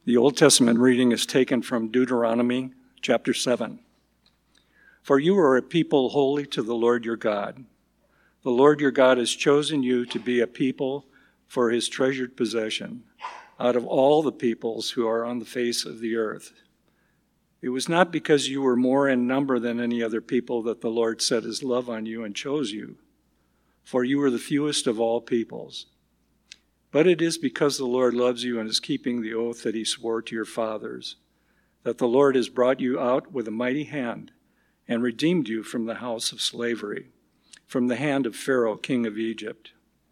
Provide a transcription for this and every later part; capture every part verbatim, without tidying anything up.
The Old Testament reading is taken from Deuteronomy chapter seven. For you are a people holy to the Lord your God. The Lord your God has chosen you to be a people for his treasured possession out of all the peoples who are on the face of the earth. It was not because you were more in number than any other people that the Lord set his love on you and chose you, for you were the fewest of all peoples. But it is because the Lord loves you and is keeping the oath that he swore to your fathers, that the Lord has brought you out with a mighty hand and redeemed you from the house of slavery, from the hand of Pharaoh, king of Egypt.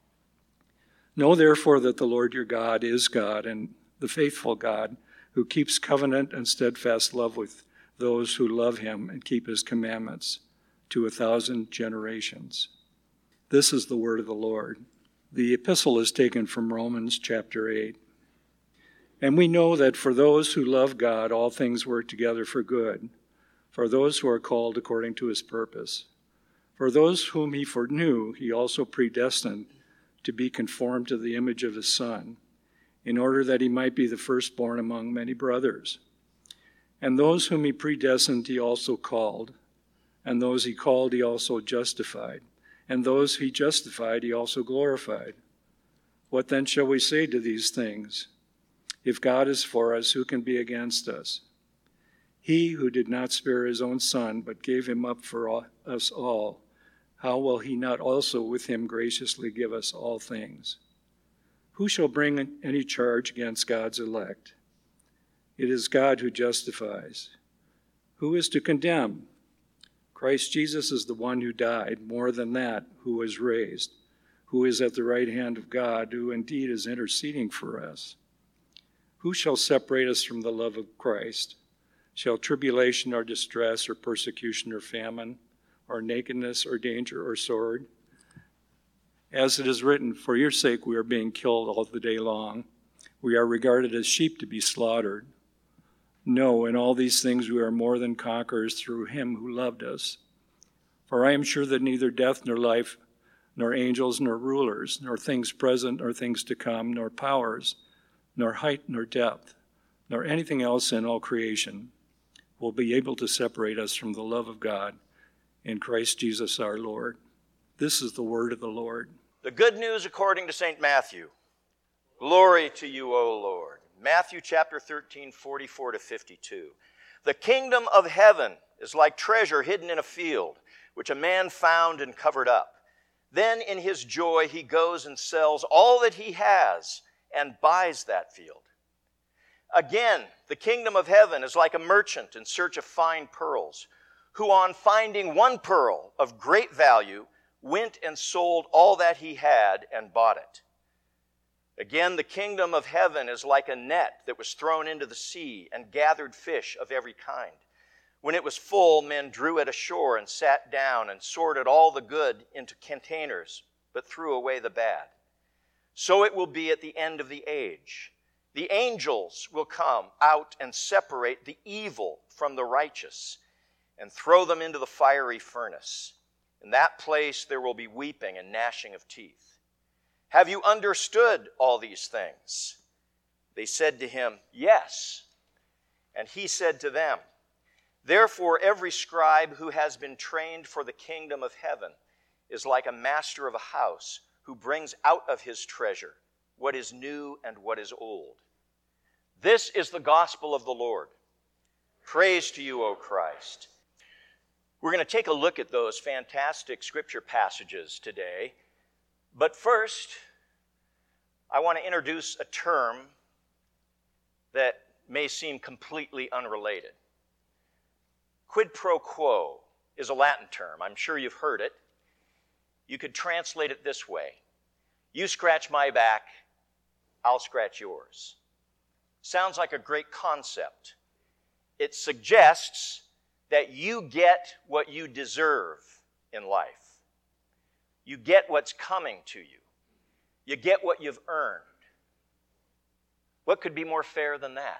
Know therefore that the Lord your God is God, and the faithful God, who keeps covenant and steadfast love with those who love him and keep his commandments to a thousand generations. This is the word of the Lord. The epistle is taken from Romans chapter eight. And we know that for those who love God, all things work together for good, for those who are called according to his purpose. For those whom he foreknew, he also predestined to be conformed to the image of his Son, in order that he might be the firstborn among many brothers. And those whom he predestined, he also called. And those he called, he also justified. And those he justified, he also glorified. What then shall we say to these things? If God is for us, who can be against us? He who did not spare his own Son, but gave him up for all, us all, how will he not also with him graciously give us all things? Who shall bring any charge against God's elect? It is God who justifies. Who is to condemn? Christ Jesus is the one who died, more than that, who was raised, who is at the right hand of God, who indeed is interceding for us. Who shall separate us from the love of Christ? Shall tribulation or distress or persecution or famine or nakedness or danger or sword? As it is written, for your sake we are being killed all the day long. We are regarded as sheep to be slaughtered. No, in all these things we are more than conquerors through him who loved us. For I am sure that neither death nor life, nor angels nor rulers, nor things present nor things to come, nor powers, nor height nor depth, nor anything else in all creation will be able to separate us from the love of God in Christ Jesus our Lord. This is the word of the Lord. The good news according to Saint Matthew. Glory to you, O Lord. Matthew chapter thirteen, forty-four to fifty-two. The kingdom of heaven is like treasure hidden in a field, which a man found and covered up. Then in his joy he goes and sells all that he has and buys that field. Again, the kingdom of heaven is like a merchant in search of fine pearls, who on finding one pearl of great value went and sold all that he had and bought it. Again, the kingdom of heaven is like a net that was thrown into the sea and gathered fish of every kind. When it was full, men drew it ashore and sat down and sorted all the good into containers, but threw away the bad. So it will be at the end of the age. The angels will come out and separate the evil from the righteous and throw them into the fiery furnace. In that place there will be weeping and gnashing of teeth. Have you understood all these things? They said to him, yes. And he said to them, therefore every scribe who has been trained for the kingdom of heaven is like a master of a house who brings out of his treasure what is new and what is old. This is the gospel of the Lord. Praise to you, O Christ. We're going to take a look at those fantastic scripture passages today. But first, I want to introduce a term that may seem completely unrelated. Quid pro quo is a Latin term. I'm sure you've heard it. You could translate it this way. You scratch my back, I'll scratch yours. Sounds like a great concept. It suggests that you get what you deserve in life. You get what's coming to you. You get what you've earned. What could be more fair than that?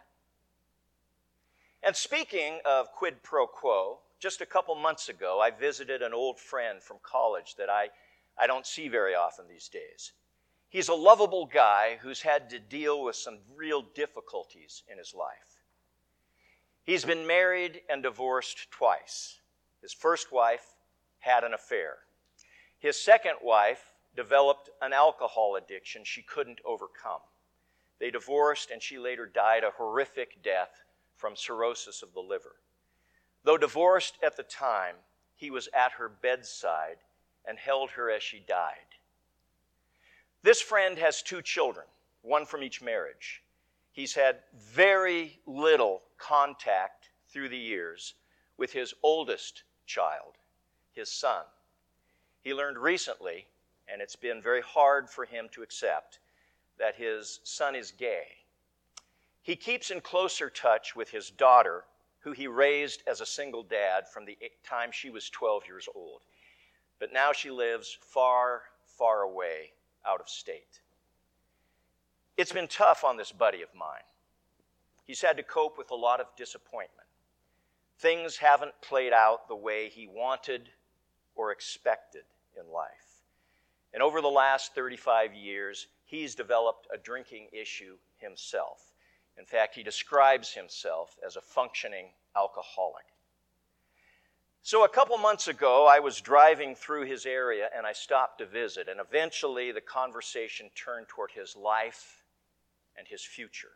And speaking of quid pro quo, just a couple months ago, I visited an old friend from college that I, I don't see very often these days. He's a lovable guy who's had to deal with some real difficulties in his life. He's been married and divorced twice. His first wife had an affair. His second wife developed an alcohol addiction she couldn't overcome. They divorced, and she later died a horrific death from cirrhosis of the liver. Though divorced at the time, he was at her bedside and held her as she died. This friend has two children, one from each marriage. He's had very little contact through the years with his oldest child, his son. He learned recently, and it's been very hard for him to accept, that his son is gay. He keeps in closer touch with his daughter, who he raised as a single dad from the time she was twelve years old. But now she lives far, far away out of state. It's been tough on this buddy of mine. He's had to cope with a lot of disappointment. Things haven't played out the way he wanted or expected in life. And over the last thirty-five years, he's developed a drinking issue himself. In fact, he describes himself as a functioning alcoholic. So a couple months ago, I was driving through his area and I stopped to visit, and eventually the conversation turned toward his life and his future.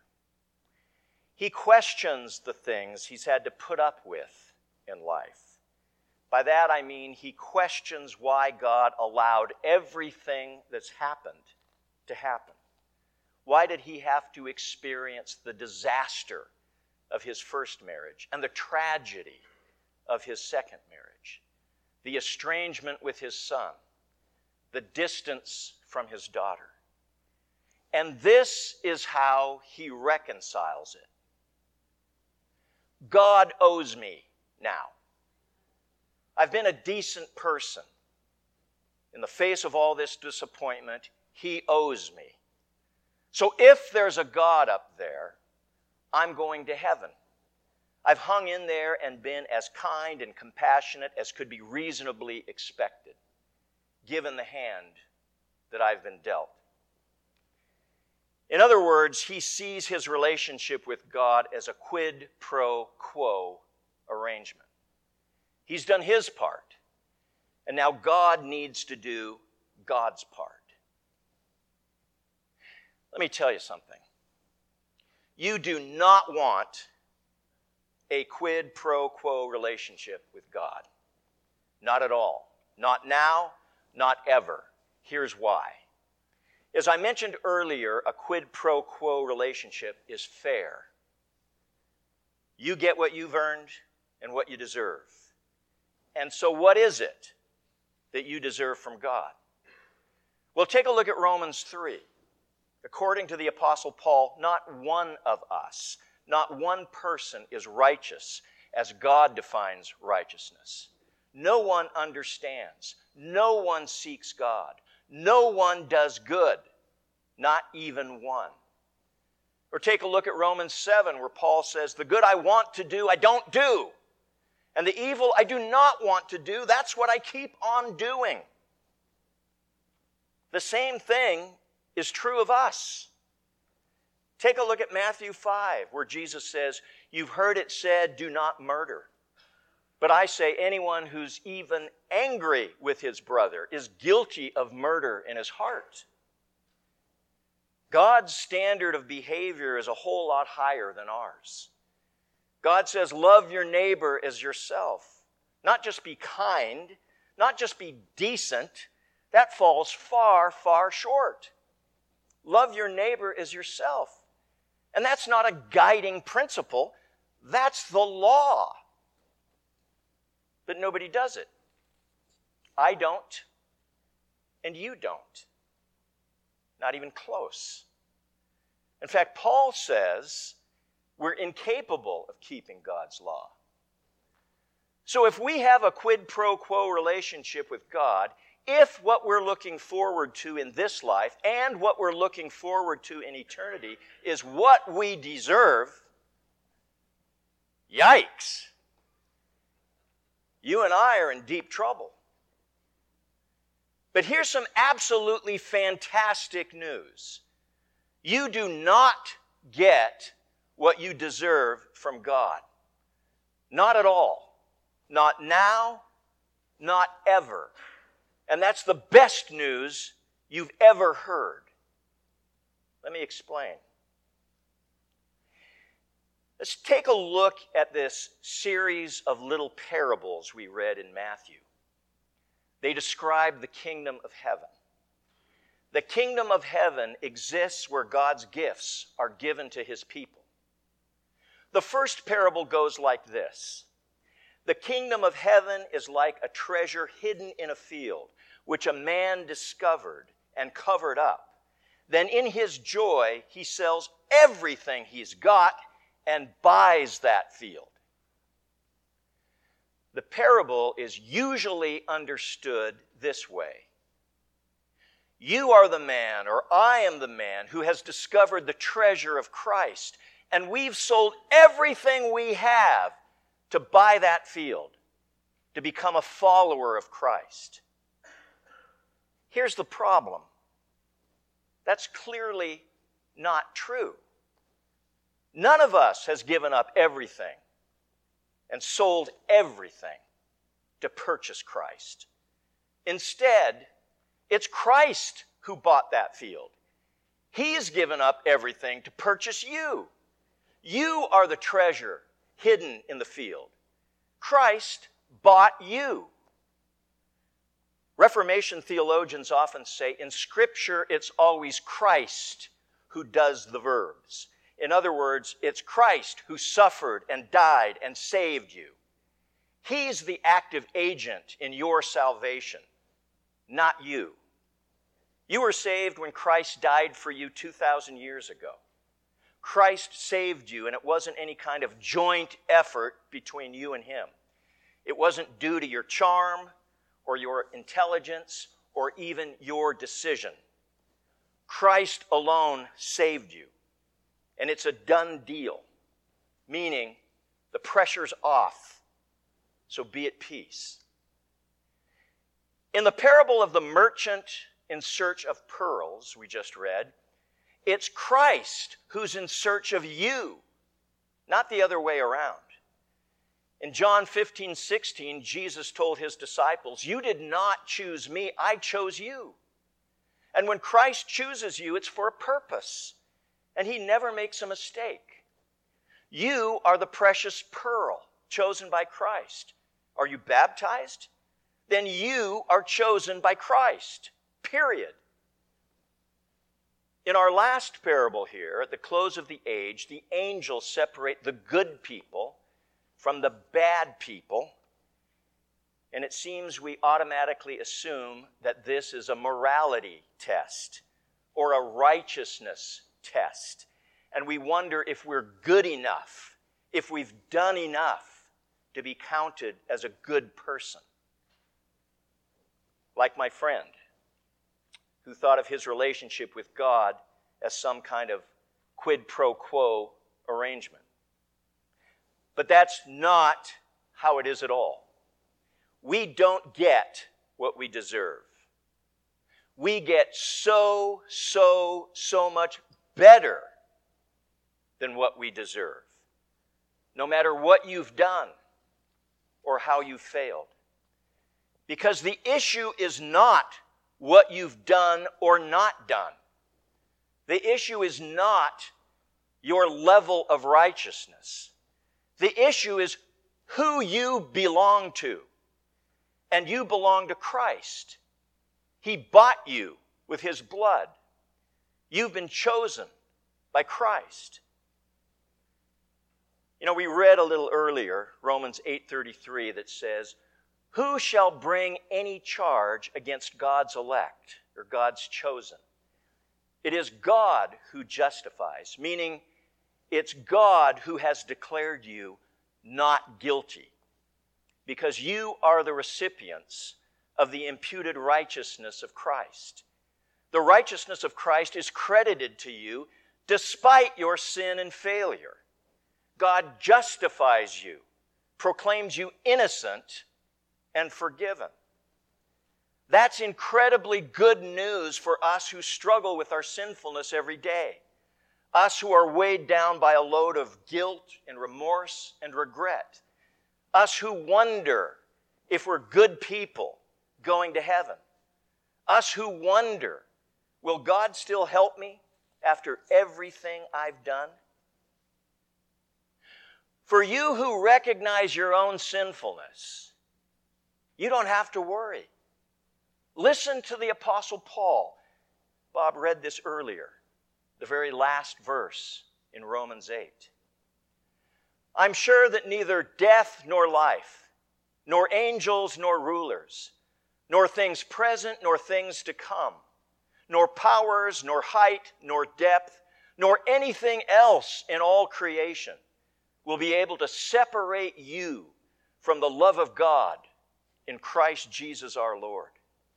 He questions the things he's had to put up with in life. By that I mean he questions why God allowed everything that's happened to happen. Why did he have to experience the disaster of his first marriage and the tragedy of his second marriage, the estrangement with his son, the distance from his daughter? And this is how he reconciles it. God owes me now. I've been a decent person. In the face of all this disappointment, he owes me. So if there's a God up there, I'm going to heaven. I've hung in there and been as kind and compassionate as could be reasonably expected, given the hand that I've been dealt. In other words, he sees his relationship with God as a quid pro quo arrangement. He's done his part, and now God needs to do God's part. Let me tell you something. You do not want a quid pro quo relationship with God. Not at all. Not now, not ever. Here's why. As I mentioned earlier, a quid pro quo relationship is fair. You get what you've earned and what you deserve. And so what is it that you deserve from God? Well, take a look at Romans three. According to the Apostle Paul, not one of us, not one person is righteous as God defines righteousness. No one understands. No one seeks God. No one does good, not even one. Or take a look at Romans seven, where Paul says, the good I want to do, I don't do. And the evil I do not want to do, that's what I keep on doing. The same thing is true of us. Take a look at Matthew five, where Jesus says, you've heard it said, do not murder. But I say anyone who's even angry with his brother is guilty of murder in his heart. God's standard of behavior is a whole lot higher than ours. God says, love your neighbor as yourself. Not just be kind, not just be decent. That falls far, far short. Love your neighbor as yourself. And that's not a guiding principle. That's the law. But nobody does it. I don't, and you don't. Not even close. In fact, Paul says we're incapable of keeping God's law. So if we have a quid pro quo relationship with God, if what we're looking forward to in this life and what we're looking forward to in eternity is what we deserve, yikes. You and I are in deep trouble. But here's some absolutely fantastic news. You do not get what you deserve from God. Not at all. Not now, not ever. And that's the best news you've ever heard. Let me explain. Let's take a look at this series of little parables we read in Matthew. They describe the kingdom of heaven. The kingdom of heaven exists where God's gifts are given to his people. The first parable goes like this. The kingdom of heaven is like a treasure hidden in a field, which a man discovered and covered up. Then in his joy, he sells everything he's got and buys that field. The parable is usually understood this way. You are the man, or I am the man, who has discovered the treasure of Christ, and we've sold everything we have to buy that field, to become a follower of Christ. Here's the problem. That's clearly not true. None of us has given up everything and sold everything to purchase Christ. Instead, it's Christ who bought that field. He's given up everything to purchase you. You are the treasure hidden in the field. Christ bought you. Reformation theologians often say, in Scripture, it's always Christ who does the verbs. In other words, it's Christ who suffered and died and saved you. He's the active agent in your salvation, not you. You were saved when Christ died for you two thousand years ago. Christ saved you, and it wasn't any kind of joint effort between you and him. It wasn't due to your charm or your intelligence or even your decision. Christ alone saved you. And it's a done deal, meaning the pressure's off, so be at peace. In the parable of the merchant in search of pearls we just read, it's Christ who's in search of you, not the other way around. In John fifteen sixteen, Jesus told his disciples, you did not choose me, I chose you. And when Christ chooses you, it's for a purpose. And he never makes a mistake. You are the precious pearl chosen by Christ. Are you baptized? Then you are chosen by Christ. Period. In our last parable here, at the close of the age, the angels separate the good people from the bad people. And it seems we automatically assume that this is a morality test or a righteousness test. And we wonder if we're good enough, if we've done enough to be counted as a good person. Like my friend, who thought of his relationship with God as some kind of quid pro quo arrangement. But that's not how it is at all. We don't get what we deserve. We get so, so, so much better than what we deserve, no matter what you've done or how you've failed. Because the issue is not what you've done or not done. The issue is not your level of righteousness. The issue is who you belong to. And you belong to Christ. He bought you with his blood. You've been chosen by Christ. You know, we read a little earlier, Romans eight thirty-three, that says, who shall bring any charge against God's elect or God's chosen? It is God who justifies, meaning it's God who has declared you not guilty, because you are the recipients of the imputed righteousness of Christ. The righteousness of Christ is credited to you despite your sin and failure. God justifies you, proclaims you innocent and forgiven. That's incredibly good news for us who struggle with our sinfulness every day. Us who are weighed down by a load of guilt and remorse and regret. Us who wonder if we're good people going to heaven. Us who wonder, will God still help me after everything I've done? For you who recognize your own sinfulness, you don't have to worry. Listen to the Apostle Paul. Bob read this earlier, the very last verse in Romans eight. I'm sure that neither death nor life, nor angels nor rulers, nor things present nor things to come, nor powers, nor height, nor depth, nor anything else in all creation will be able to separate you from the love of God in Christ Jesus our Lord.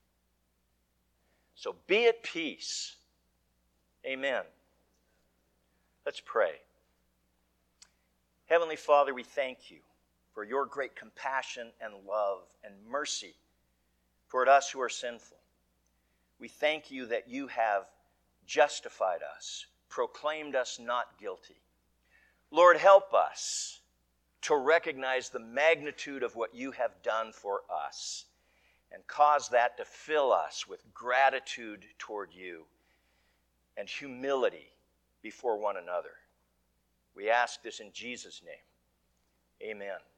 So be at peace. Amen. Let's pray. Heavenly Father, we thank you for your great compassion and love and mercy toward us who are sinful. We thank you that you have justified us, proclaimed us not guilty. Lord, help us to recognize the magnitude of what you have done for us and cause that to fill us with gratitude toward you and humility before one another. We ask this in Jesus' name. Amen.